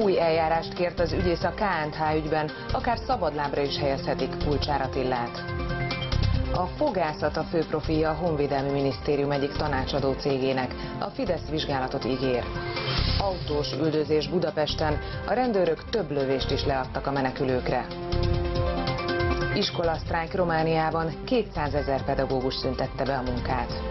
Új eljárást kért az ügyész a KNH ügyben, akár szabadlábra is helyezhetik Kulcsár Attilát. A fogászat a fő profilja a Honvédelmi Minisztérium egyik tanácsadó cégének. A Fidesz vizsgálatot ígér. Autós üldözés Budapesten, a rendőrök több lövést is leadtak a menekülőkre. Iskolasztrájk Romániában, 200 000 pedagógus szüntette be a munkát.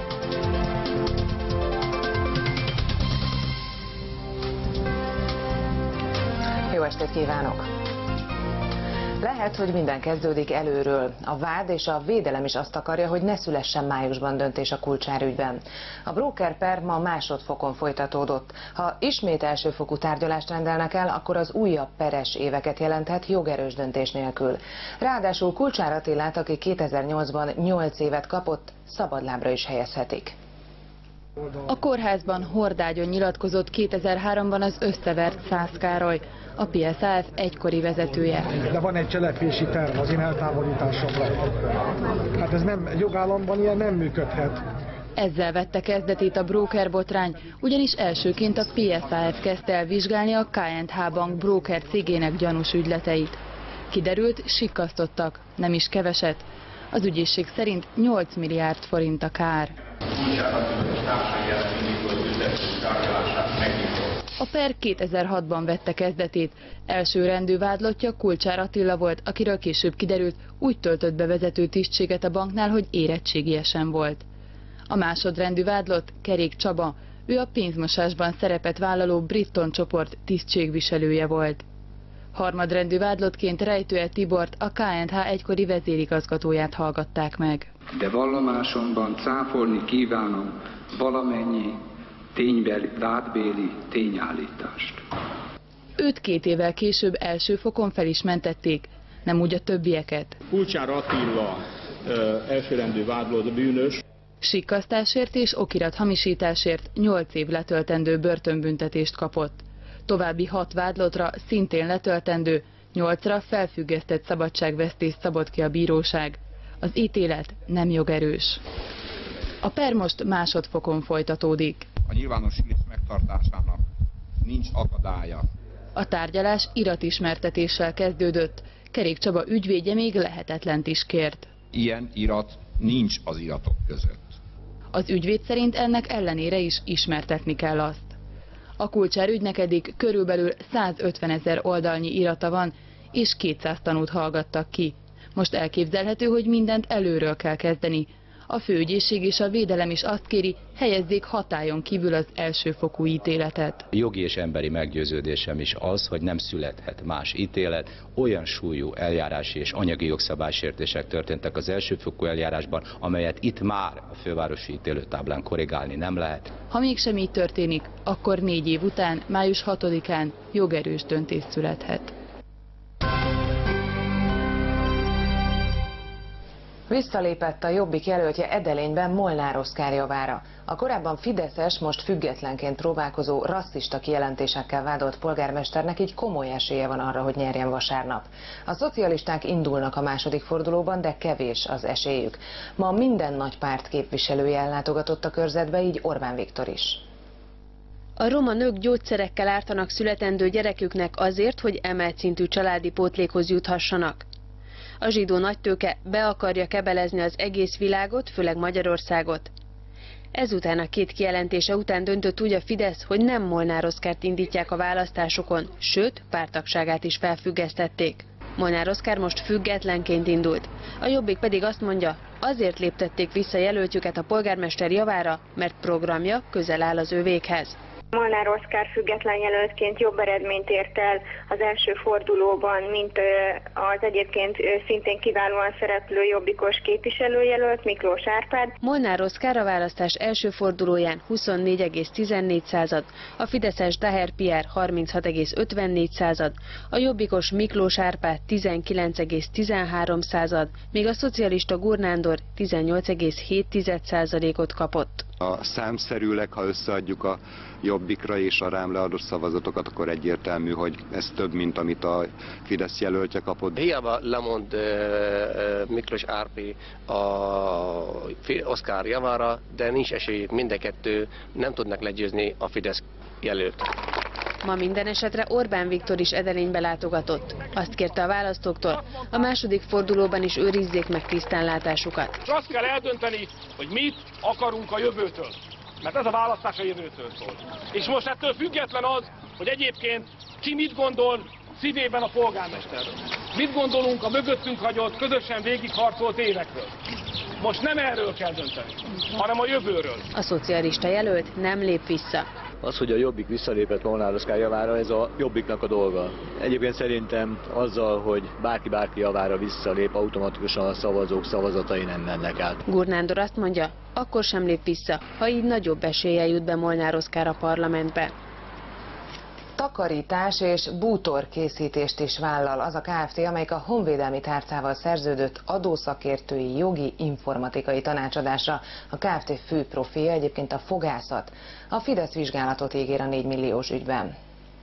Jó estét kívánok! Lehet, hogy minden kezdődik előről. A vád és a védelem is azt akarja, hogy ne szülessen májusban döntés a Kulcsár ügyben. A broker per ma másodfokon folytatódott. Ha ismét elsőfokú tárgyalást rendelnek el, akkor az újabb peres éveket jelenthet jogerős döntés nélkül. Ráadásul Kulcsár Attilát, aki 2008-ban 8 évet kapott, szabadlábra is helyezhetik. A kórházban hordágyon nyilatkozott 2003-ban az összevert Szász Károly, a PSAF egykori vezetője. De van egy cselekvési terv az én eltávolításomra. Hát ez nem, jogállamban ilyen nem működhet. Ezzel vette kezdetét a brókerbotrány, ugyanis elsőként a PSAF kezdte el vizsgálni a KNH Bank bróker cégének gyanús ügyleteit. Kiderült, sikkasztottak, nem is keveset. Az ügyészség szerint 8 milliárd forint a kár. A per 2006-ban vette kezdetét. Elsőrendű vádlottja Kulcsár Attila volt, akiről később kiderült, úgy töltött be vezető tisztséget a banknál, hogy érettségiesen volt. A másodrendű vádlott Kerék Csaba, ő a pénzmosásban szerepet vállaló Britton csoport tisztségviselője volt. Harmadrendű vádlottként Rejtőe Tibort, a KNH egykori vezérigazgatóját hallgatták meg. De vallomásomban cáfolni kívánom valamennyi vádbéli tényállítást. Őt 2 évvel később első fokon fel is mentették, nem úgy a többieket. Kulcsár Attila elsőrendű vádlott bűnös. Sikkasztásért és okirat hamisításért 8 év letöltendő börtönbüntetést kapott. További 6 vádlottra szintén letöltendő, 8-ra felfüggesztett szabadságvesztést szabott ki a bíróság. Az ítélet nem jogerős. A per most másodfokon folytatódik. A nyilvános ülés megtartásának nincs akadálya. A tárgyalás iratismertetéssel kezdődött. Kerék Csaba ügyvédje még lehetetlent is kért. Ilyen irat nincs az iratok között. Az ügyvéd szerint ennek ellenére is ismertetni kell azt. A Kulcsár ügynek eddig körülbelül 150 000 oldalnyi irata van, és 200 tanút hallgattak ki. Most elképzelhető, hogy mindent előről kell kezdeni. A főügyészség és a védelem is azt kéri, helyezzék hatályon kívül az elsőfokú ítéletet. Jogi és emberi meggyőződésem is az, hogy nem születhet más ítélet. Olyan súlyú eljárási és anyagi jogszabálysértések történtek az elsőfokú eljárásban, amelyet itt már a fővárosi ítélőtáblán korrigálni nem lehet. Ha mégsem így történik, akkor 4 év után, május 6-án jogerős döntés születhet. Visszalépett a Jobbik jelöltje Edelényben Molnár Oszkár javára. A korábban fideszes, most függetlenként próbálkozó rasszista kijelentésekkel vádolt polgármesternek így komoly esélye van arra, hogy nyerjen vasárnap. A szocialisták indulnak a második fordulóban, de kevés az esélyük. Ma minden nagy párt képviselője ellátogatott a körzetbe, így Orbán Viktor is. A roma nők gyógyszerekkel ártanak születendő gyereküknek azért, hogy emelt szintű családi pótlékhoz juthassanak. A zsidó nagytőke be akarja kebelezni az egész világot, főleg Magyarországot. Ezután a 2 kijelentése után döntött úgy a Fidesz, hogy nem Molnár Oszkárt indítják a választásokon, sőt, párttagságát is felfüggesztették. Molnár Oszkár most függetlenként indult. A Jobbik pedig azt mondja, azért léptették vissza jelöltjüket a polgármester javára, mert programja közel áll az övékhez. Molnár Oszkár független jelöltként jobb eredményt ért el az első fordulóban, mint az egyébként szintén kiválóan szereplő jobbikos képviselőjelölt Miklós Árpád. Molnár Oszkár a választás első fordulóján 24,14%, a fideszes Daher Pierre 36,54%, a jobbikos Miklós Árpád 19,13%, míg a szocialista Gurnándor 18,7%-ot kapott. A számszerűleg, ha összeadjuk a Jobbikra és a rám leadott szavazatokat, akkor egyértelmű, hogy ez több, mint amit a Fidesz jelöltje kapott. Hiába lemond Miklós Árpi a Oszkár javára, de nincs esély, mind a kettő nem tudnak legyőzni a Fidesz jelölt. Ma minden esetre Orbán Viktor is Edelénybe látogatott. Azt kérte a választóktól, a második fordulóban is őrizzék meg tisztánlátásukat. És azt kell eldönteni, hogy mit akarunk a jövőtől. Mert ez a választás a jövőtől szól. És most ettől független az, hogy egyébként ki mit gondol szívében a polgármesterről. Mit gondolunk a mögöttünk hagyott, közösen végigharcolt évekről. Most nem erről kell dönteni, hanem a jövőről. A szocialista jelölt nem lép vissza. Az, hogy a Jobbik visszalépett Molnár Oszkár javára, ez a Jobbiknak a dolga. Egyébként szerintem azzal, hogy bárki javára visszalép, automatikusan a szavazók szavazatai nem mennek át. Gur Nándor azt mondja, akkor sem lép vissza, ha így nagyobb eséllyel jut be Molnár Oszkár a parlamentbe. Takarítás és bútorkészítést is vállal az a Kft., amelyik a honvédelmi tárcával szerződött adószakértői, jogi, informatikai tanácsadásra. A Kft. Fő profilja egyébként a fogászat. A Fidesz vizsgálatot ígér a 4 milliós ügyben.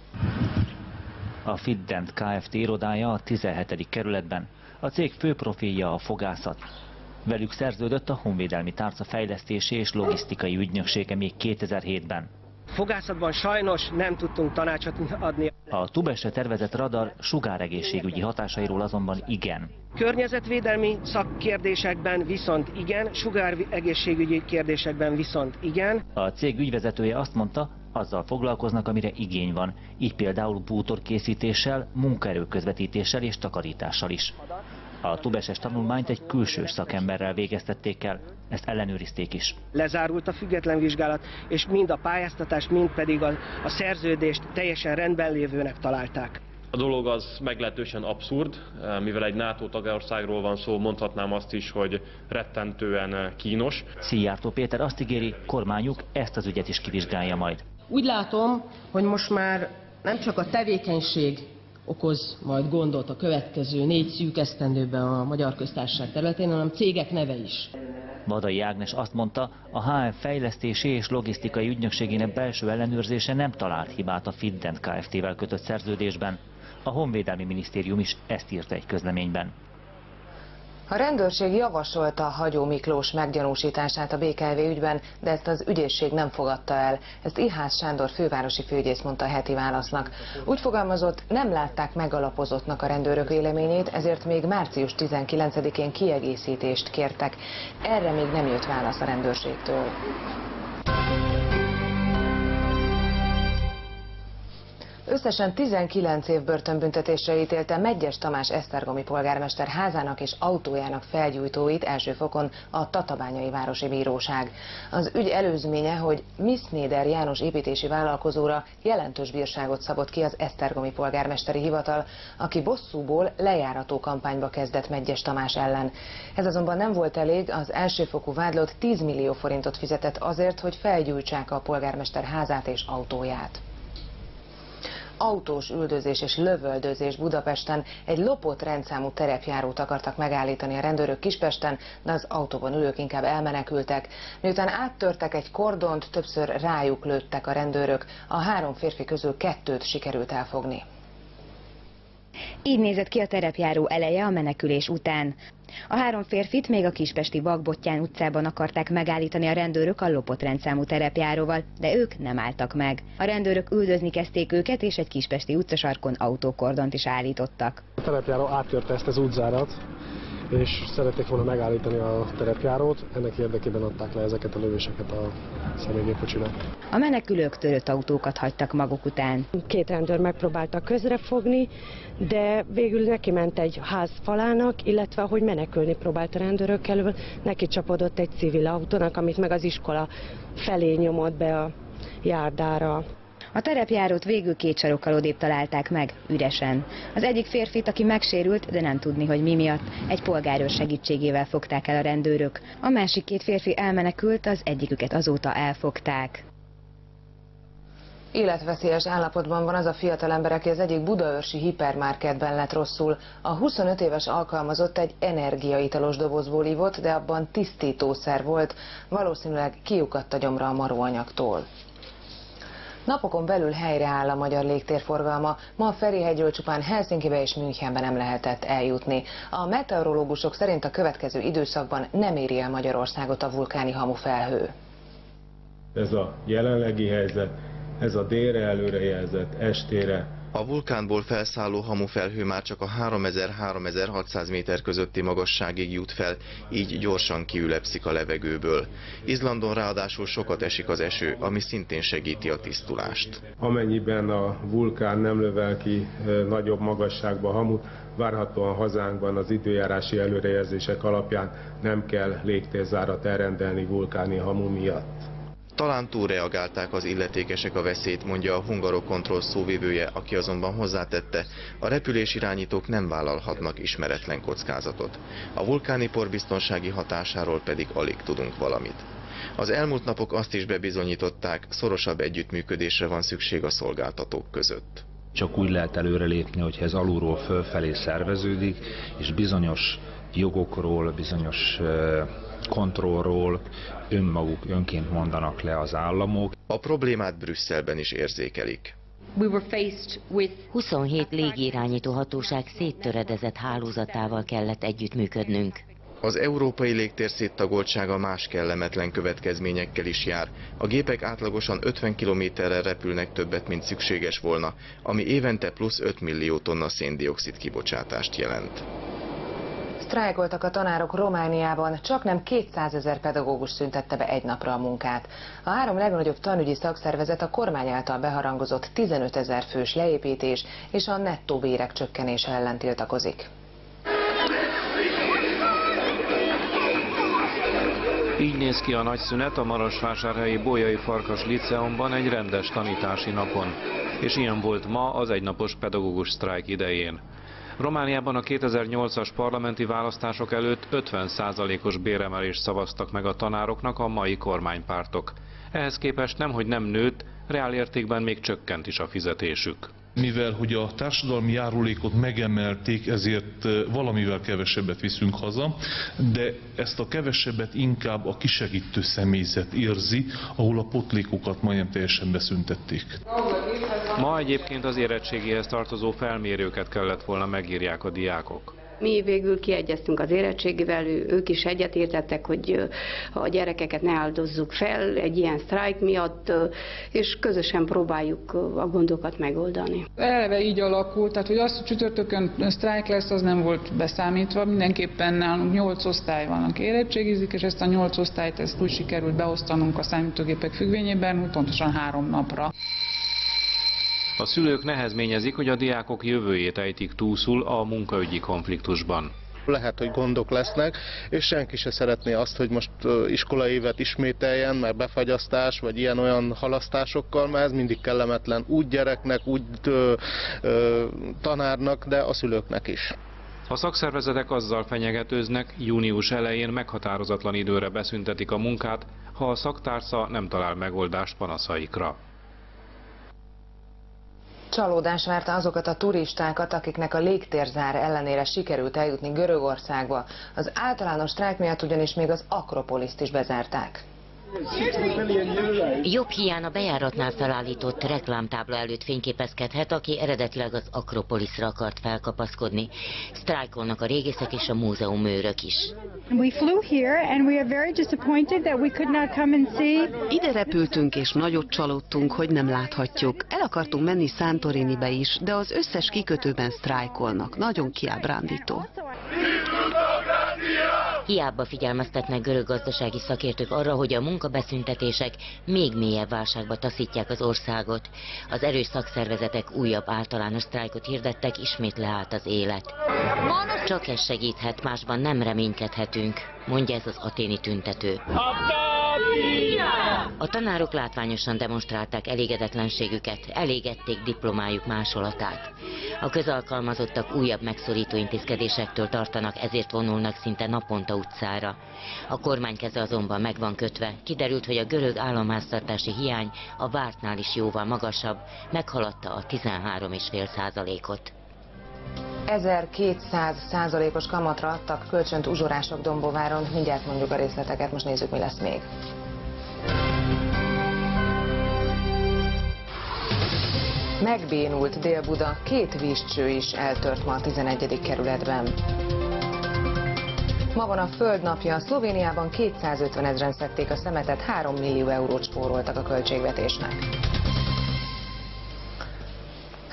A Fiddent Kft. Irodája a 17. kerületben. A cég fő profilja a fogászat. Velük szerződött a honvédelmi tárca fejlesztési és logisztikai ügynöksége még 2007-ben. Fogászatban sajnos nem tudtunk tanácsot adni. A Tubesre tervezett radar sugáregészségügyi hatásairól azonban igen. Környezetvédelmi szakkérdésekben viszont igen, sugáregészségügyi kérdésekben viszont igen. A cég ügyvezetője azt mondta, azzal foglalkoznak, amire igény van, így például bútorkészítéssel, munkaerőközvetítéssel és takarítással is. A tubeses tanulmányt egy külsős szakemberrel végeztették el, ezt ellenőrizték is. Lezárult a független vizsgálat, és mind a pályáztatást, mind pedig a szerződést teljesen rendben lévőnek találták. A dolog az meglehetősen abszurd, mivel egy NATO tagországról van szó, mondhatnám azt is, hogy rettentően kínos. Szijjártó Péter azt ígéri, kormányuk ezt az ügyet is kivizsgálja majd. Úgy látom, hogy most már nem csak a tevékenység okoz majd gondot a következő 4 szűk esztendőben a Magyar Köztársaság területén, hanem cégek neve is. Vadai Ágnes azt mondta, a HM fejlesztési és logisztikai ügynökségének belső ellenőrzése nem talált hibát a Fiddent Kft-vel kötött szerződésben. A Honvédelmi Minisztérium is ezt írta egy közleményben. A rendőrség javasolta Hagyó Miklós meggyanúsítását a BKV ügyben, de ezt az ügyészség nem fogadta el. Ezt Ihász Sándor fővárosi főügyész mondta a Heti Válasznak. Úgy fogalmazott, nem látták megalapozottnak a rendőrök véleményét, ezért még március 19-én kiegészítést kértek. Erre még nem jött válasz a rendőrségtől. Összesen 19 év börtönbüntetésre ítélte Medgyes Tamás esztergomi polgármester házának és autójának felgyújtóit első fokon a Tatabányai Városi Bíróság. Az ügy előzménye, hogy Misznéder János építési vállalkozóra jelentős bírságot szabott ki az esztergomi polgármesteri hivatal, aki bosszúból lejárató kampányba kezdett Medgyes Tamás ellen. Ez azonban nem volt elég, az elsőfokú vádlott 10 millió forintot fizetett azért, hogy felgyújtsák a polgármester házát és autóját. Autós üldözés és lövöldözés Budapesten. Egy lopott rendszámú terepjárót akartak megállítani a rendőrök Kispesten, de az autóban ülők inkább elmenekültek. Miután áttörtek egy kordont, többször rájuk lőttek a rendőrök. A 3 férfi közül 2-t sikerült elfogni. Így nézett ki a terepjáró eleje a menekülés után. A 3 férfit még a kispesti Vakbottyán utcában akarták megállítani a rendőrök a lopott rendszámú terepjáróval, de ők nem álltak meg. A rendőrök üldözni kezdték őket, és egy kispesti utcasarkon autókordont is állítottak. A terepjáró áttörte ezt az útzárat, és szerették volna megállítani a terepjárót, ennek érdekében adták le ezeket a lövéseket a személygépkocsinak. A menekülők törött autókat hagytak maguk után. 2 rendőr megpróbáltak közrefogni, de végül neki ment egy ház falának, illetve ahogy menekülni próbált a rendőrök elől, neki csapodott egy civil autónak, amit meg az iskola felé nyomott be a járdára. A terepjárót végül 2 sarokkal odébb találták meg, üresen. Az egyik férfit, aki megsérült, de nem tudni, hogy mi miatt, egy polgárőr segítségével fogták el a rendőrök. A másik 2 férfi elmenekült, az egyiküket azóta elfogták. Életveszélyes állapotban van az a fiatalember, aki az egyik budaörsi hipermarketben lett rosszul. A 25 éves alkalmazott egy energiaitalos dobozból ivott, de abban tisztítószer volt. Valószínűleg kiukadt a gyomra a maróanyagtól. Napokon belül helyreáll a magyar légtérforgalma. Ma a Ferihegyről csupán Helsinkibe és Münchenbe nem lehetett eljutni. A meteorológusok szerint a következő időszakban nem éri el Magyarországot a vulkáni hamufelhő. Ez a jelenlegi helyzet ez a délre előrejelzett estére. A vulkánból felszálló hamufelhő már csak a 3000-3600 méter közötti magasságig jut fel, így gyorsan kiülepszik a levegőből. Izlandon ráadásul sokat esik az eső, ami szintén segíti a tisztulást. Amennyiben a vulkán nem lövel ki nagyobb magasságba hamut, várhatóan hazánkban az időjárási előrejelzések alapján nem kell légtérzárat elrendelni vulkáni hamu miatt. Talán túlreagálták az illetékesek a veszélyt, mondja a Hungarocontrol szóvivője, aki azonban hozzátette, a repülésirányítók nem vállalhatnak ismeretlen kockázatot. A vulkáni por biztonsági hatásáról pedig alig tudunk valamit. Az elmúlt napok azt is bebizonyították, szorosabb együttműködésre van szükség a szolgáltatók között. Csak úgy lehet előrelépni, hogyha ez alulról fölfelé szerveződik, és bizonyos jogokról, bizonyos kontrollról önként mondanak le az államok. A problémát Brüsszelben is érzékelik. 27 légirányító hatóság széttöredezett hálózatával kellett együttműködnünk. Az európai légtér széttagoltsága más kellemetlen következményekkel is jár. A gépek átlagosan 50 kilométerrel repülnek többet, mint szükséges volna, ami évente plusz 5 millió tonna széndioxid kibocsátást jelent. Sztrájkoltak a tanárok Romániában, csaknem 200 000 pedagógus szüntette be egy napra a munkát. A 3 legnagyobb tanügyi szakszervezet a kormány által beharangozott 15 000 fős leépítés és a nettó bérek csökkenése ellen tiltakozik. Így néz ki a nagy szünet a marosvásárhelyi Bolyai Farkas Liceumban egy rendes tanítási napon. És ilyen volt ma az egynapos pedagógus sztrájk idején. Romániában a 2008-as parlamenti választások előtt 50%-os béremelést szavaztak meg a tanároknak a mai kormánypártok. Ehhez képest nemhogy nem nőtt, reálértékben még csökkent is a fizetésük. Mivel hogy a társadalmi járulékot megemelték, ezért valamivel kevesebbet viszünk haza, de ezt a kevesebbet inkább a kisegítő személyzet érzi, ahol a potlékokat majdnem teljesen beszüntették. Ma egyébként az érettségihez tartozó felmérőket kellett volna megírják a diákok. Mi végül kiegyeztünk az érettségivel, ők is egyetértettek, hogy a gyerekeket ne áldozzuk fel egy ilyen sztrájk miatt, és közösen próbáljuk a gondokat megoldani. Eleve így alakult, tehát hogy az, hogy csütörtökön sztrájk lesz, az nem volt beszámítva. Mindenképpen nálunk 8 osztály vannak érettségizik, és ezt a 8 osztályt ezt úgy sikerült beosztanunk a számítógépek függvényében, hogy pontosan 3 napra. A szülők nehezményezik, hogy a diákok jövőjét ejtik túlszul a munkaügyi konfliktusban. Lehet, hogy gondok lesznek, és senki se szeretné azt, hogy most iskolai évet ismételjen, mert befagyasztás, vagy ilyen-olyan halasztásokkal, mert ez mindig kellemetlen úgy gyereknek, úgy tanárnak, de a szülőknek is. A szakszervezetek azzal fenyegetőznek, június elején meghatározatlan időre beszüntetik a munkát, ha a szaktársza nem talál megoldást panaszaikra. Csalódás várta azokat a turistákat, akiknek a légtérzár ellenére sikerült eljutni Görögországba. Az általános sztrájk miatt ugyanis még az Akropoliszt is bezárták. Jobb hiány a bejáratnál felállított reklámtábla előtt fényképezkedhet, aki eredetileg az Akropoliszra akart felkapaszkodni. Sztrájkolnak a régészek és a múzeumőrök is. Ide repültünk és nagyot csalódtunk, hogy nem láthatjuk. El akartunk menni Santorinibe is, de az összes kikötőben sztrájkolnak. Nagyon kiábrándító. Hiába figyelmeztetnek görög gazdasági szakértők arra, hogy a munkabeszüntetések még mélyebb válságba taszítják az országot. Az erős szakszervezetek újabb általános sztrájkot hirdettek, ismét leállt az élet. Csak ez segíthet, másban nem reménykedhetünk, mondja ez az athéni tüntető. A tanárok látványosan demonstrálták elégedetlenségüket, elégették diplomájuk másolatát. A közalkalmazottak újabb megszorító intézkedésektől tartanak, ezért vonulnak szinte naponta utcára. A kormány keze azonban meg van kötve. Kiderült, hogy a görög államháztartási hiány a vártnál is jóval magasabb, meghaladta a 13,5%-ot. 1200%-os kamatra adtak kölcsönt uzsorások Dombováron. Mindjárt mondjuk a részleteket, most nézzük, mi lesz még. Megbénult Dél-Buda, 2 vízcső is eltört ma a 11. kerületben. Ma van a Földnapja, Szlovéniában 250 000-en szedték a szemetet, 3 millió eurót spóroltak a költségvetésnek.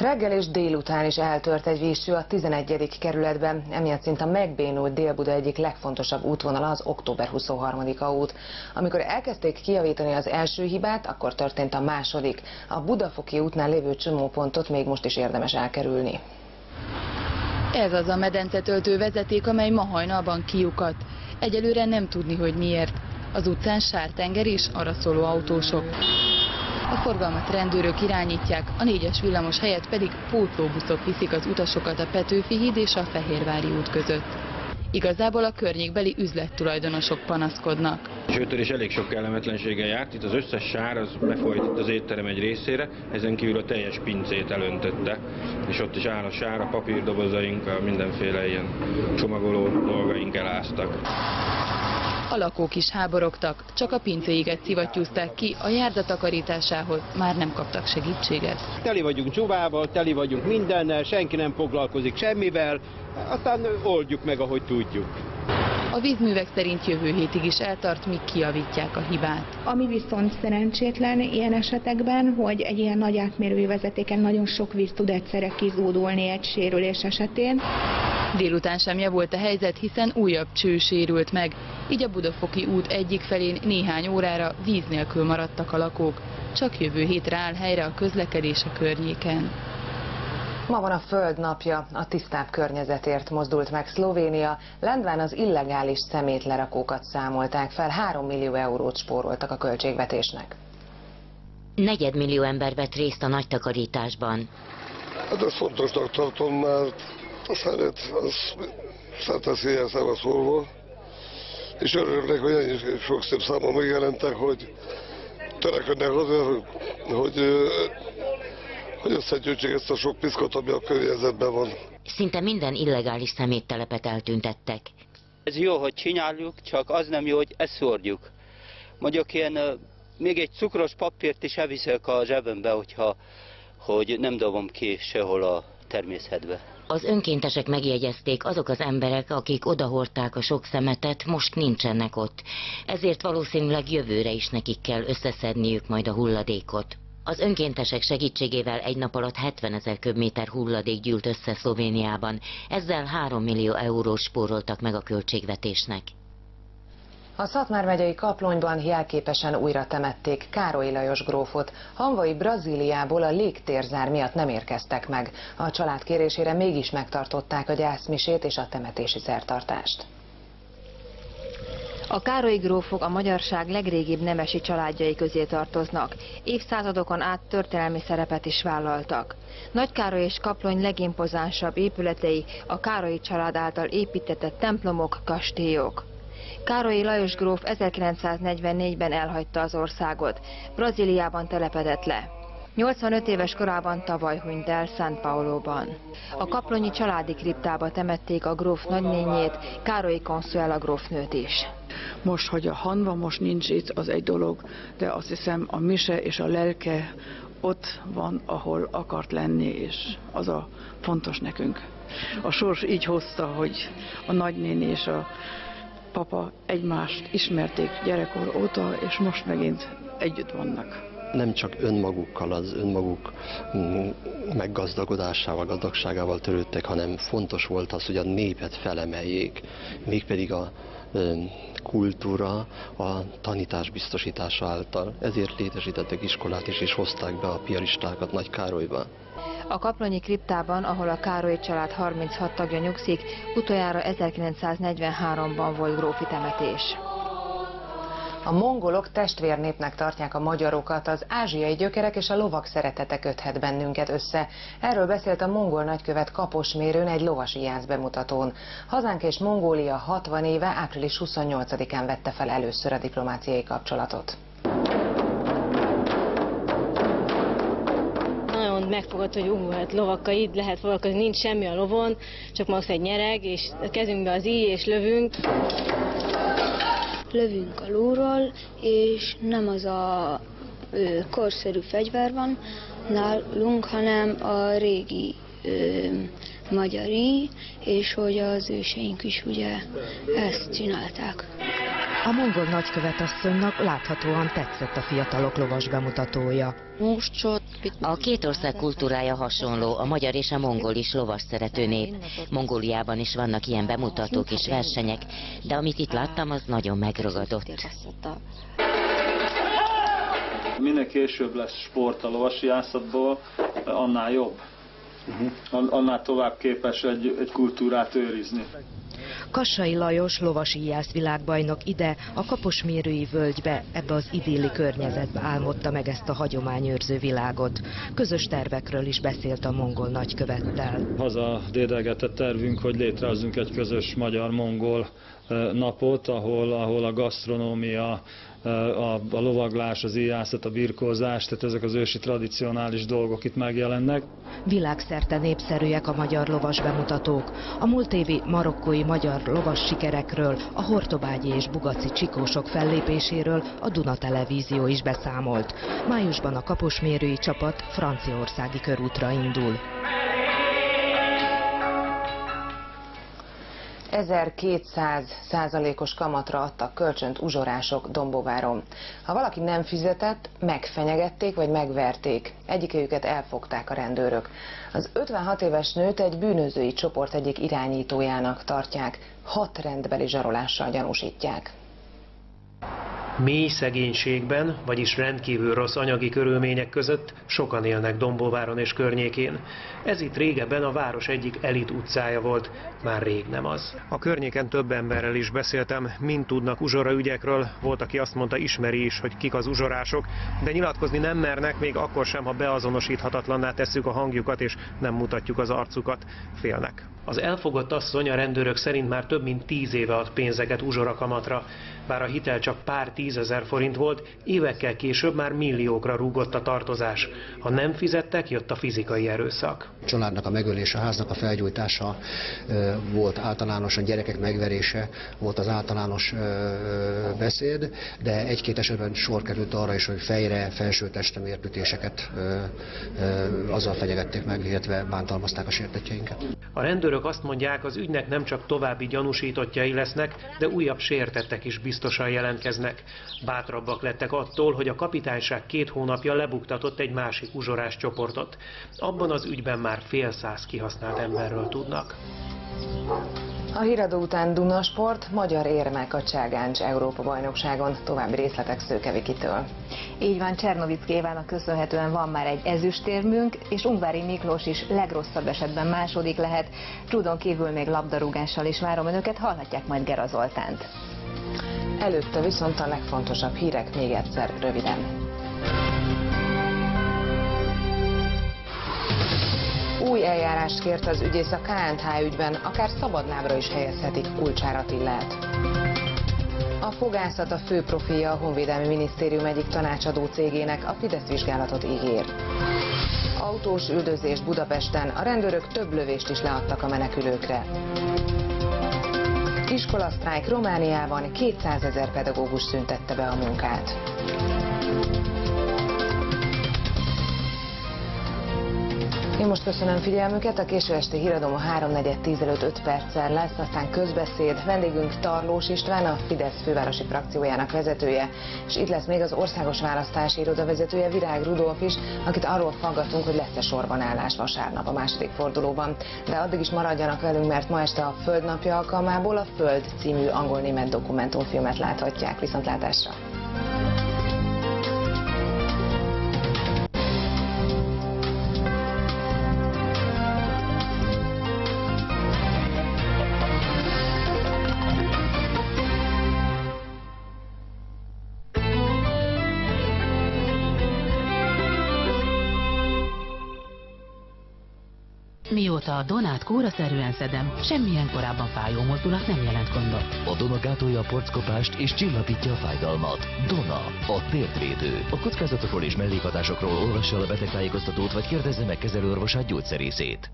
Reggel és délután is eltört egy vízső a 11. kerületben, emiatt szinte a megbénult Dél-Buda egyik legfontosabb útvonala az október 23-a út. Amikor elkezdték kijavítani az első hibát, akkor történt a második. A Budafoki útnál lévő csomópontot még most is érdemes elkerülni. Ez az a medencetöltő vezeték, amely ma hajnalban kiukadt. Egyelőre nem tudni, hogy miért. Az utcán sártenger és araszoló autósok. A forgalmat rendőrök irányítják, a 4-es villamos helyett pedig pótlóbuszok viszik az utasokat a Petőfi híd és a Fehérvári út között. Igazából a környékbeli üzlettulajdonosok panaszkodnak. Sőtől is elég sok kellemetlenséggel járt, itt az összes sár az befolyt itt az étterem egy részére, ezen kívül a teljes pincét elöntötte, és ott is áll a sár, a papírdobozaink, a mindenféle ilyen csomagoló dolgaink eláztak. A lakók is háborogtak, csak a pincéiket szivattyúzták ki, a járda takarításához már nem kaptak segítséget. Teli vagyunk csuvával, teli vagyunk mindennel, senki nem foglalkozik semmivel, aztán oldjuk meg, ahogy tudjuk. A vízművek szerint jövő hétig is eltart, míg kijavítják a hibát. Ami viszont szerencsétlen ilyen esetekben, hogy egy ilyen nagy átmérőjű vezetéken nagyon sok víz tud egyszerre kizúdulni egy sérülés esetén. Délután sem javult a helyzet, hiszen újabb cső sérült meg, így a Budafoki út egyik felén néhány órára víz nélkül maradtak a lakók. Csak jövő hétre áll helyre a közlekedés a környéken. Ma van a Föld napja, a tisztább környezetért mozdult meg Szlovénia, lendván az illegális szemétlerakókat számolták fel, 3 millió eurót spóroltak a költségvetésnek. 4 millió ember vett részt a nagy takarításban. Hát ezt fontosnak tartom, mert a szemét az szenteszi ilyen szembe szólva, és örülnek, hogy ennyi sok szép számon megjelentek, hogy törekednek azért, hogy összegyűjtsék ezt a sok piszkot, ami a környezetben van. Szinte minden illegális szeméttelepet eltüntettek. Ez jó, hogy csináljuk, csak az nem jó, hogy ezt szórjuk. Mondjuk én még egy cukros papírt is elviszek a zsebembe, hogy nem dobom ki sehol a természetbe. Az önkéntesek megjegyezték, azok az emberek, akik odahordták a sok szemetet, most nincsenek ott. Ezért valószínűleg jövőre is nekik kell összeszedniük majd a hulladékot. Az önkéntesek segítségével egy nap alatt 70 000 köbméter hulladék gyűlt össze Szlovéniában. Ezzel 3 millió eurót spóroltak meg a költségvetésnek. A Szatmár megyei Kaplonyban jelképesen újra temették Károly Lajos grófot. Hamvai Brazíliából a légtérzár miatt nem érkeztek meg. A család kérésére mégis megtartották a gyászmisét és a temetési szertartást. A Károlyi grófok a magyarság legrégibb nemesi családjai közé tartoznak. Évszázadokon át történelmi szerepet is vállaltak. Nagykároly és Kaplony legimpozánsabb épületei a Károlyi család által építetett templomok, kastélyok. Károly Lajos gróf 1944-ben elhagyta az országot. Brazíliában telepedett le. 85 éves korában tavaly hunyt el São Pauloban. A kaplonyi családi kriptába temették a gróf nagynényét, Károlyi Consuela grófnőt is. Most, hogy a Hanva most nincs itt, az egy dolog, de azt hiszem a mise és a lelke ott van, ahol akart lenni, és az a fontos nekünk. A sors így hozta, hogy a nagynéni és a papa egymást ismerték gyerekkor óta, és most megint együtt vannak. Nem csak önmagukkal, az önmaguk meggazdagodásával, gazdagságával törődtek, hanem fontos volt az, hogy a népet felemeljék, mégpedig a kultúra, a tanítás biztosítása által. Ezért létesítettek iskolát is, és hozták be a piaristákat Nagykárolyba. A kaplonyi kriptában, ahol a Károlyi család 36 tagja nyugszik, utoljára 1943-ban volt grófi temetés. A mongolok testvérnépnek tartják a magyarokat, az ázsiai gyökerek és a lovak szeretete köthet bennünket össze. Erről beszélt a mongol nagykövet Kaposmérőn egy lovasi játsz bemutatón. Hazánk és Mongólia 60 éve április 28-án vette fel először a diplomáciai kapcsolatot. Nagyon megfogott, hogy hát lovakkal itt lehet foglalkozni, nincs semmi a lovon, csak max egy nyereg, és a kezünkbe az íj, és lövünk. Lövünk a lóról, és nem az a korszerű fegyver van nálunk, hanem a régi magyari, és hogy az őseink is ugye ezt csinálták. A mongol nagykövetasszonynak láthatóan tetszett a fiatalok lovas bemutatója. A két ország kultúrája hasonló, a magyar és a mongol is lovas szerető nép. Mongóliában is vannak ilyen bemutatók és versenyek, de amit itt láttam, az nagyon megragadott. Minél később lesz sport a lovasjászatból, annál jobb. Annál tovább képes egy kultúrát őrizni. Kassai Lajos lovasíjász világbajnok ide, a Kaposmérői völgybe, ebbe az idilli környezetbe álmodta meg ezt a hagyományőrző világot. Közös tervekről is beszélt a mongol nagykövettel. Haza dédelgetett tervünk, hogy létrehozunk egy közös magyar-mongol napot, ahol a gasztronómia, a lovaglás, az íjászat, a birkózás, tehát ezek az ősi tradicionális dolgok itt megjelennek. Világszerte népszerűek a magyar lovas bemutatók. A múlt évi marokkói magyar lovas sikerekről, a hortobágyi és bugaci csikósok fellépéséről a Duna Televízió is beszámolt. Májusban a kaposmérői csapat franciaországi körútra indul. 1200%-os kamatra adtak kölcsönt uzsorások Dombóváron. Ha valaki nem fizetett, megfenyegették vagy megverték. Egyikőjüket elfogták a rendőrök. Az 56 éves nőt egy bűnözői csoport egyik irányítójának tartják. 6 rendbeli zsarolással gyanúsítják. Mély szegénységben, vagyis rendkívül rossz anyagi körülmények között sokan élnek Dombóváron és környékén. Ez itt régebben a város egyik elit utcája volt, már rég nem az. A környéken több emberrel is beszéltem, mind tudnak uzsoraügyekről, volt, aki azt mondta, ismeri is, hogy kik az uzsorások, de nyilatkozni nem mernek, még akkor sem, ha beazonosíthatatlanná tesszük a hangjukat és nem mutatjuk az arcukat, félnek. Az elfogott asszony a rendőrök szerint már több mint 10 éve ad pénzeket uzsorakamatra. Bár a hitel csak pár 10 000 forint volt, évekkel később már milliókra rúgott a tartozás. Ha nem fizettek, jött a fizikai erőszak. A családnak a megölése, a háznak a felgyújtása volt általános, a gyerekek megverése volt az általános beszéd, de egy-két esetben sor került arra is, hogy fejre, felső testre mért ütéseket azzal fenyegették meg, illetve bántalmazták a sértettjeinket. A rendőrök azt mondják, az ügynek nem csak további gyanúsítottjai lesznek, de újabb sértettek is biztosan jelentkeznek. Bátrabbak lettek attól, hogy a kapitányság 2 hónapja lebuktatott egy másik uzsorás csoportot. Abban az ügyben már fél száz kihasznált emberről tudnak. A híradó után Dunasport, magyar érmek a Cselgáncs Európa-bajnokságon. További részletek Szőke Vikitől. Így van, Csernovicki Évának köszönhetően van már egy ezüstérmünk, és Ungvári Miklós is legrosszabb esetben második lehet. Judón kívül még labdarúgással is várom önöket, hallhatják majd Gera Zoltánt. Előtte viszont a legfontosabb hírek még egyszer röviden. Új eljárást kért az ügyész a KNH ügyben, akár szabadlábra is helyezhetik Kulcsár Attilát. A fogászat a fő profilja a Honvédelmi Minisztérium egyik tanácsadó cégének, a Fidesz vizsgálatot ígér. Autós üldözés Budapesten, a rendőrök több lövést is leadtak a menekülőkre. Iskolasztrájk Romániában, 200 000 pedagógus szüntette be a munkát. Én most köszönöm figyelmüket, a késő esti híradóm a 3:4 előtt 5 perccel lesz, aztán közbeszéd. Vendégünk Tarlós István, a Fidesz fővárosi frakciójának vezetője, és itt lesz még az Országos Választási Iroda vezetője, Virág Rudolf is, akit arról faggatunk, hogy lesz-e sorbanállás vasárnap a második fordulóban. De addig is maradjanak velünk, mert ma este a Föld napja alkalmából a Föld című angol-német dokumentumfilmet láthatják. Viszontlátásra! Mióta a Donát kóraszerűen szedem, semmilyen korábban fájó mozdulat nem jelent gondot. A Dona gátolja a porckopást és csillapítja a fájdalmat. Dona, a tértvédő. A kockázatokról és mellékhatásokról olvassa el a betegtájékoztatót, vagy kérdezze meg kezelőorvosát, gyógyszerészét.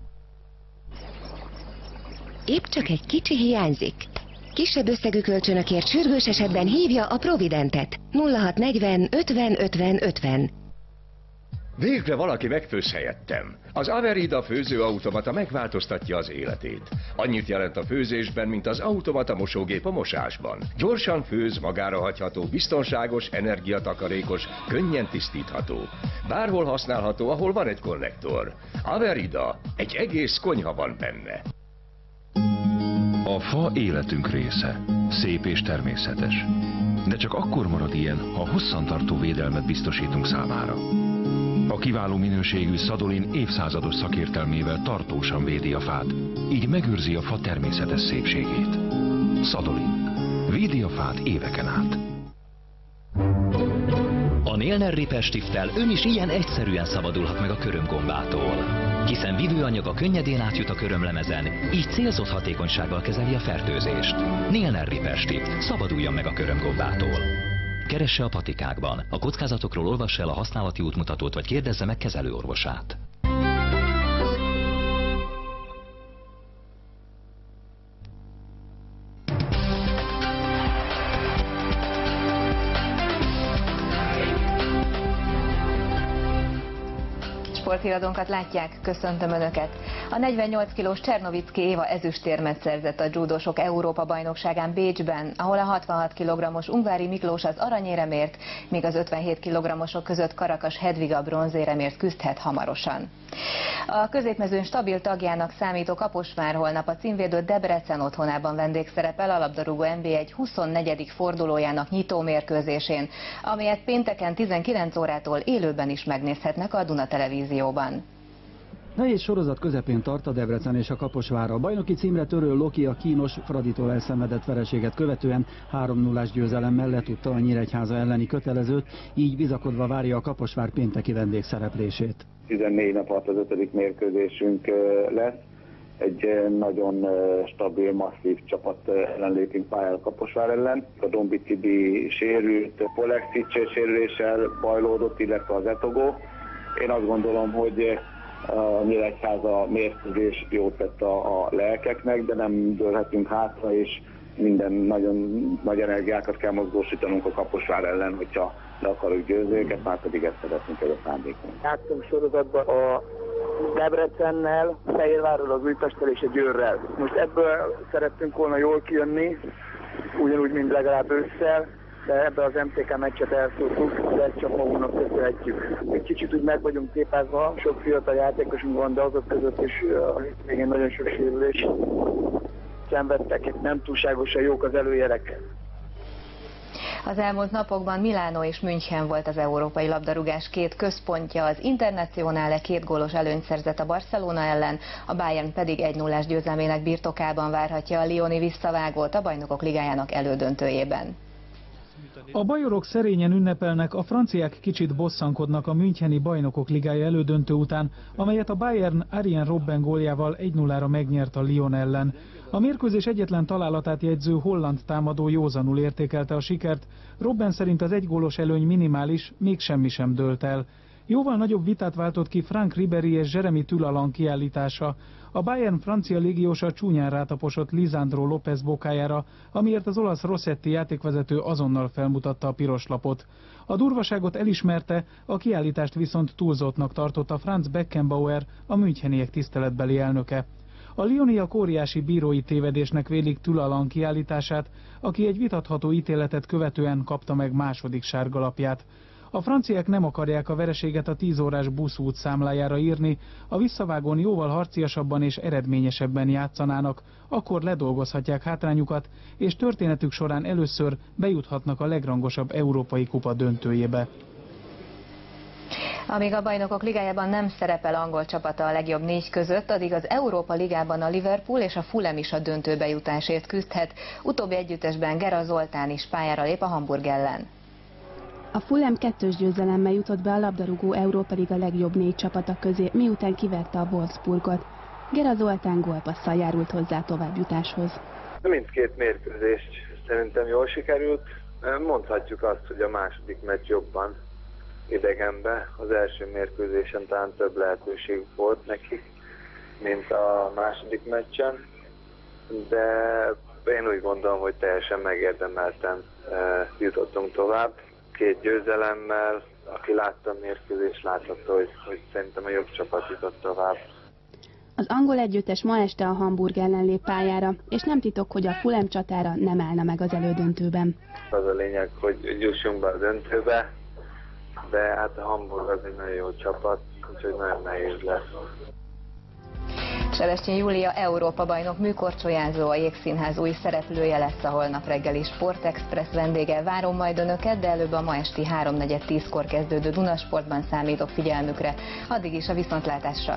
Épp csak egy kicsi hiányzik. Kisebb összegű kölcsönökért sürgős esetben hívja a Providentet. 0640 50 50 50. Végre valaki megfőz helyettem. Az Averida főzőautomata megváltoztatja az életét. Annyit jelent a főzésben, mint az automata mosógép a mosásban. Gyorsan főz, magára hagyható, biztonságos, energiatakarékos, könnyen tisztítható. Bárhol használható, ahol van egy konnektor. Averida, egy egész konyha van benne. A fa életünk része. Szép és természetes. De csak akkor marad ilyen, ha hosszantartó védelmet biztosítunk számára. A kiváló minőségű Szadolin évszázados szakértelmével tartósan védi a fát, így megőrzi a fa természetes szépségét. Szadolin. Védi a fát éveken át. A Nélner Repair Stifttel ön is ilyen egyszerűen szabadulhat meg a körömgombától. Hiszen vívőanyaga könnyedén átjut a körömlemezen, így célzott hatékonysággal kezeli a fertőzést. Nélner Repair Stift. Szabaduljon meg a körömgombától. Keresse a patikákban. A kockázatokról olvassa el a használati útmutatót, vagy kérdezze meg kezelőorvosát. Sporthíradónkat látják, köszöntöm Önöket. A 48 kilós Csernovicki Éva ezüstérmet szerzett a judósok Európa-bajnokságán Bécsben, ahol a 66 kg-os Ungvári Miklós az aranyéremért, míg az 57 kg-osok között Karakas Hedviga bronzéremért küzdhet hamarosan. A középmezőny stabil tagjának számító Kaposvár holnap a címvédő Debrecen otthonában vendégszerepel a labdarúgó NB1 24. fordulójának nyitómérkőzésén, amelyet pénteken 19 órától élőben is megnézhetnek a Duna Televízióban. Nehéz sorozat közepén tart a Debrecen és a Kaposvár. A bajnoki címre törő Loki a kínos Fraditól elszenvedett vereséget követően 3-0-ás győzelemmel letudta a Nyíregyháza elleni kötelezőt, így bizakodva várja a Kaposvár pénteki vendégszereplését. 14 nap alatt az 5. mérkőzésünk lesz. Egy nagyon stabil, masszív csapat ellen lépünk pályára Kaposvár ellen. A Dombi Tibi sérült, Polexic sérüléssel bajlódott, illetve az Etogó. Én azt gondolom, hogy a Nyíregyháza mérkőzés jót tett a lelkeknek, de nem dőlhetünk hátra, és minden nagyon nagy energiákat kell mozgósítanunk a Kaposvár ellen, hogyha le akarjuk győzni őket, már pedig ezt szeretnénk, ez a szándékunk. Játszunk sorozatban a Debrecennel, Fehérvárral, az Újpesttel és a Győrrel. Most ebből szerettünk volna jól kijönni, ugyanúgy, mint legalább ősszel, de ebbe az MTK meccset elszúrtuk, de ezt csak magunknak köszönhetjük. Egy kicsit úgy meg vagyunk tépázva, sok fiatal játékosunk van, de azok között is a végén nagyon sok sérülés szenvedtek, nem túlságosan jók az előjelek. Az elmúlt napokban Milánó és München volt az európai labdarúgás két központja. Az Internazionale 2 gólos előnyt szerzett a Barcelona ellen, a Bayern pedig 1-0-ás győzelmének birtokában várhatja a lyoni visszavágót a Bajnokok Ligájának elődöntőjében. A bajorok szerényen ünnepelnek, a franciák kicsit bosszankodnak a Müncheni Bajnokok Ligája elődöntő után, amelyet a Bayern Arjen Robben góljával 1-0-ra megnyert a Lyon ellen. A mérkőzés egyetlen találatát jegyző holland támadó józanul értékelte a sikert, Robben szerint az 1 gólos előny minimális, még semmi sem dőlt el. Jóval nagyobb vitát váltott ki Frank Ribéry és Jeremy Tulalan kiállítása. A Bayern francia légiósa csúnyán rátaposott Lisandro López bokájára, amiért az olasz Rossetti játékvezető azonnal felmutatta a piros lapot. A durvaságot elismerte, a kiállítást viszont túlzottnak tartotta Franz Beckenbauer, a müncheniek tiszteletbeli elnöke. A lyoniak óriási bírói tévedésnek vélik Tulalan kiállítását, aki egy vitatható ítéletet követően kapta meg második sárgalapját. A franciák nem akarják a vereséget a 10 órás buszút számlájára írni, a visszavágón jóval harciasabban és eredményesebben játszanának, akkor ledolgozhatják hátrányukat, és történetük során először bejuthatnak a legrangosabb európai kupa döntőjébe. Amíg a Bajnokok Ligájában nem szerepel angol csapata a legjobb 4 között, addig az Európa Ligában a Liverpool és a Fulham is a döntőbe jutásért küzdhet. Utóbbi együttesben Gera Zoltán is pályára lép a Hamburg ellen. A Fulham 2-ös győzelemmel jutott be a labdarúgó Európa Liga legjobb 4 csapata közé, miután kiverte a Wolfsburgot. Gera Zoltán gólpasszal járult hozzá továbbjutáshoz. Mindkét mérkőzést szerintem jól sikerült. Mondhatjuk azt, hogy a második meccs jobban idegenbe. Az első mérkőzésen talán több lehetőség volt nekik, mint a második meccsen, de én úgy gondolom, hogy teljesen megérdemelten jutottunk tovább. 2 győzelemmel, aki látta a mérkőzést, láthatta, hogy szerintem a jobb csapat jutott tovább. Az angol együttes ma este a Hamburg ellen lép pályára, és nem titok, hogy a Fulham csatára nem állna meg az elődöntőben. Az a lényeg, hogy jussunk be a döntőbe, de hát a Hamburg az egy nagyon jó csapat, úgyhogy nagyon nehéz lesz. Sebestyén Júlia Európa-bajnok műkorcsolyázó, a Jégszínház új szereplője lesz a holnap reggeli Sportexpress vendége. Várom majd önöket, de előbb a ma esti 3:40-10-kor kezdődő Dunasportban számítok figyelmükre. Addig is a viszontlátásra!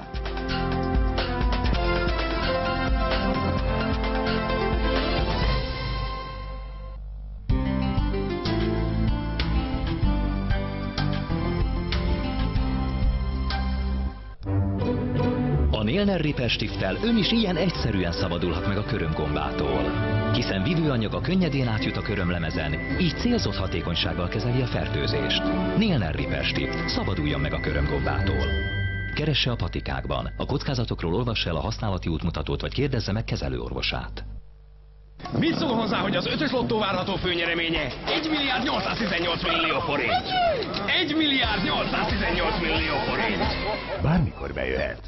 A Nélner Ripper Stifttel ön is ilyen egyszerűen szabadulhat meg a körömgombától. Hiszen vívőanyaga könnyedén átjut a körömlemezen, így célzott hatékonysággal kezeli a fertőzést. Nélner Ripper Stift, szabaduljon meg a körömgombától. Keresse a patikákban, a kockázatokról olvassa el a használati útmutatót, vagy kérdezze meg kezelőorvosát. Mit szól hozzá, hogy az 5-ös lottó várható főnyereménye 1 milliárd 818 millió forint? 1 milliárd 818 millió forint! Bármikor bejöhet.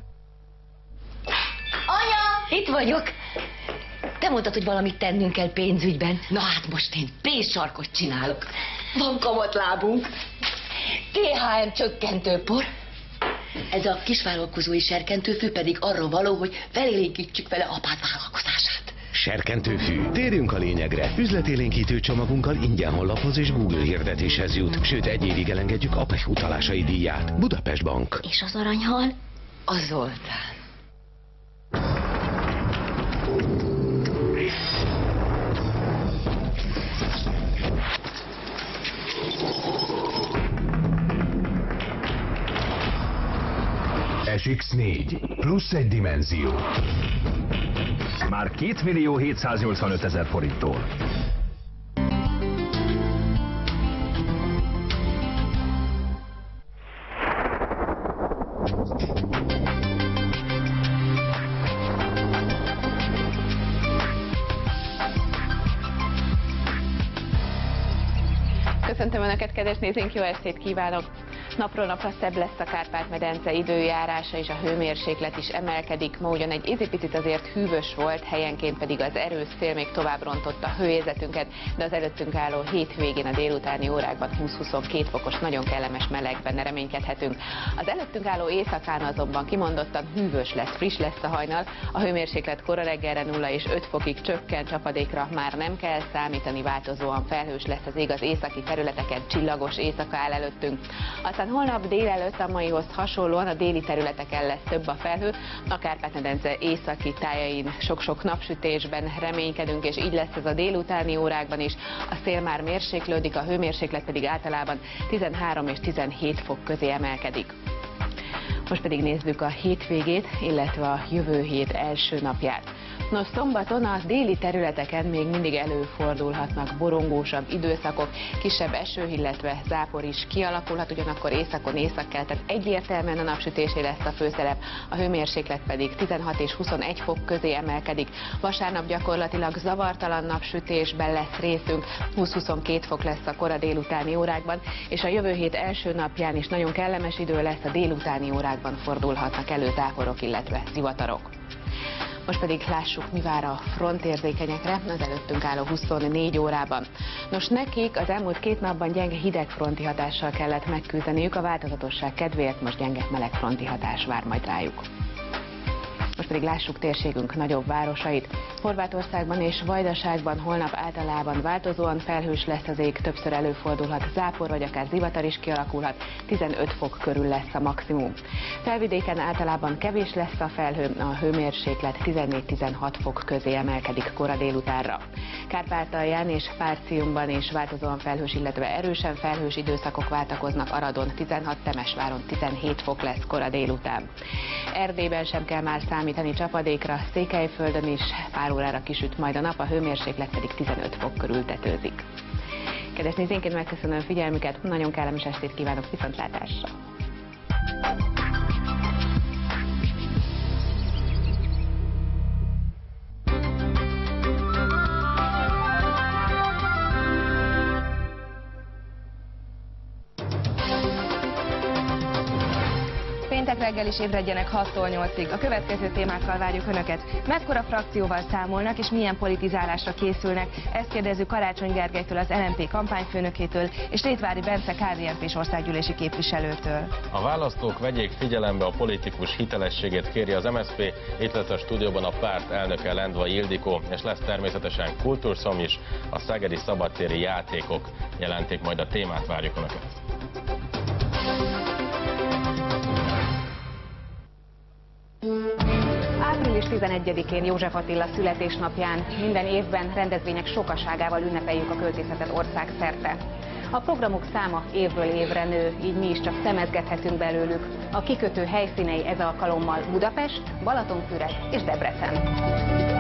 Anya! Itt vagyok! Te mondtad, hogy valamit tennünk kell pénzügyben. Na hát most én pénzsarkot csinálok. Van kamatlábunk. THM csökkentőpor. Ez a kisvállalkozói serkentőfű pedig arra való, hogy felélénkítsük vele apád vállalkozását. Serkentőfű. Térjünk a lényegre. Üzletélénkítő csomagunkkal ingyen honlaphoz és Google hirdetéshez jut. Sőt, egy évig elengedjük APEC utalásai díját. Budapest Bank. És az aranyhal? A Zoltán. SX4. Plusz egy dimenzió. Már 2 785 000 forinttól. Köszöntöm Önöket, kedves nézőink, jó estét kívánok! Napról napra szebb lesz a Kárpát-medence időjárása, és a hőmérséklet is emelkedik. Ma ugyan egy picit azért hűvös volt, helyenként pedig az erős szél még tovább rontotta a hőérzetünket, de az előttünk álló hétvégén a délutáni órákban 20-22 fokos, nagyon kellemes melegben reménykedhetünk. Az előttünk álló éjszakán azonban kimondottan hűvös lesz, friss lesz a hajnal, a hőmérséklet kora reggelre 0 és 5 fokig csökken, csapadékra már nem kell számítani, változóan felhős lesz az ég, az északi területeken csillagos éjszaka áll előttünk. Aztán holnap délelőtt a maihoz hasonlóan a déli területeken lesz több a felhő, a Kárpát-medence északi tájain sok-sok napsütésben reménykedünk, és így lesz ez a délutáni órákban is. A szél már mérséklődik, a hőmérséklet pedig általában 13 és 17 fok közé emelkedik. Most pedig nézzük a hétvégét, illetve a jövő hét első napját. Nos, szombaton a déli területeken még mindig előfordulhatnak borongósabb időszakok, kisebb eső, illetve zápor is kialakulhat, ugyanakkor északon, északkeleten egyértelműen a napsütésé lesz a főszerep, a hőmérséklet pedig 16 és 21 fok közé emelkedik. Vasárnap gyakorlatilag zavartalan napsütésben lesz részünk, 20-22 fok lesz a kora délutáni órákban, és a jövő hét első napján is nagyon kellemes idő lesz, a délutáni órákban fordulhatnak elő záporok, illetve zivatarok. Most pedig lássuk, mi vár a frontérzékenyekre az előttünk álló 24 órában. Nos, nekik az elmúlt 2 napban gyenge hidegfronti hatással kellett megküzdeniük, a változatosság kedvéért most gyenge melegfronti hatás vár majd rájuk. Most pedig lássuk térségünk nagyobb városait. Horvátországban és Vajdaságban holnap általában változóan felhős lesz az ég, többször előfordulhat zápor, vagy akár zivatar is kialakulhat, 15 fok körül lesz a maximum. Felvidéken általában kevés lesz a felhő, a hőmérséklet 14-16 fok közé emelkedik kora délutánra. Kárpátalján és Párciumban is változóan felhős, illetve erősen felhős időszakok váltakoznak, Aradon 16, Temesváron 17 fok lesz kora délután. Erdélyben sem kell már számítani csapadékra, Székelyföldön is pár órára kisüt majd a nap, a hőmérséklet pedig 15 fok körül tetőzik. Kedves nézőink, megköszönöm figyelmüket, nagyon kellemes estét kívánok, viszontlátásra! reggel is ébredjenek 6-tól 8-ig. A következő témákkal várjuk Önöket. Mekkora frakcióval számolnak és milyen politizálásra készülnek? Ezt kérdezzük Karácsony Gergelytől, az LMP kampányfőnökétől és Rétvári Bence KDNP-s országgyűlési képviselőtől. A választók vegyék figyelembe a politikus hitelességét, kéri az MSZP. Itt lesz a stúdióban a párt elnöke Lendvai Ildikó, és lesz természetesen kultúrszom is. A szegedi szabadtéri játékok jelentik majd a témát, várjuk Önöket. Április 11-én József Attila születésnapján minden évben rendezvények sokaságával ünnepeljük a költészetet országszerte. A programok száma évről évre nő, így mi is csak szemezgethetünk belőlük. A kikötő helyszínei ez alkalommal Budapest, Balatonfüred és Debrecen.